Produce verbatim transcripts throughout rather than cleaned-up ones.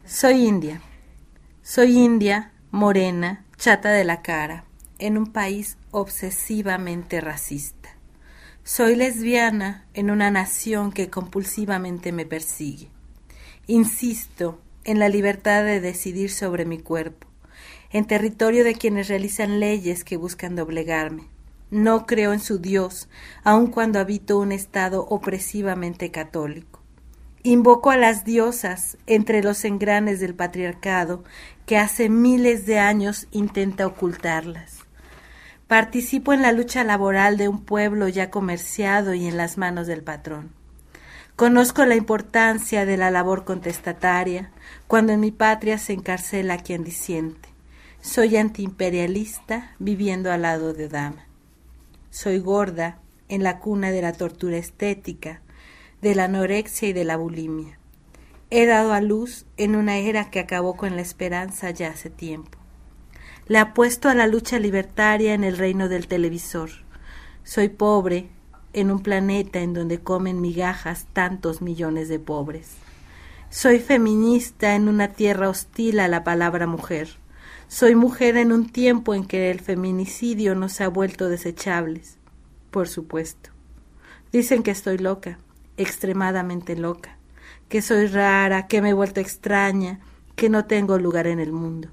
Soy india. Soy india, morena, chata de la cara, en un país obsesivamente racista. Soy lesbiana en una nación que compulsivamente me persigue. Insisto en la libertad de decidir sobre mi cuerpo, en territorio de quienes realizan leyes que buscan doblegarme. No creo en su Dios, aun cuando habito un estado opresivamente católico. Invoco a las diosas entre los engranes del patriarcado que hace miles de años intenta ocultarlas. Participo en la lucha laboral de un pueblo ya comerciado y en las manos del patrón. Conozco la importancia de la labor contestataria cuando en mi patria se encarcela a quien disiente. Soy antiimperialista viviendo al lado de Dama. Soy gorda en la cuna de la tortura estética, de la anorexia y de la bulimia. He dado a luz en una era que acabó con la esperanza ya hace tiempo. Le apuesto a la lucha libertaria en el reino del televisor. Soy pobre en un planeta en donde comen migajas tantos millones de pobres. Soy feminista en una tierra hostil a la palabra mujer. Soy mujer en un tiempo en que el feminicidio nos ha vuelto desechables. Por supuesto. Dicen que estoy loca, extremadamente loca, que soy rara, que me he vuelto extraña, que no tengo lugar en el mundo.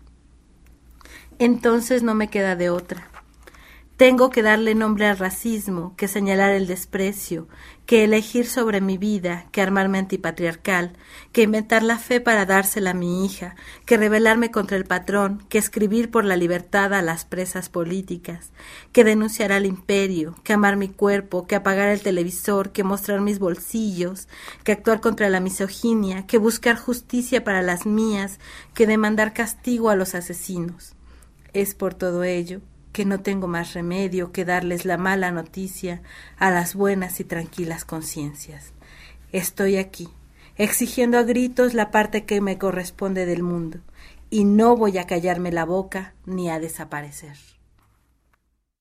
Entonces no me queda de otra. Tengo que darle nombre al racismo, que señalar el desprecio, que elegir sobre mi vida, que armarme antipatriarcal, que inventar la fe para dársela a mi hija, que rebelarme contra el patrón, que escribir por la libertad a las presas políticas, que denunciar al imperio, que amar mi cuerpo, que apagar el televisor, que mostrar mis bolsillos, que actuar contra la misoginia, que buscar justicia para las mías, que demandar castigo a los asesinos. Es por todo ello que no tengo más remedio que darles la mala noticia a las buenas y tranquilas conciencias. Estoy aquí, exigiendo a gritos la parte que me corresponde del mundo, y no voy a callarme la boca ni a desaparecer.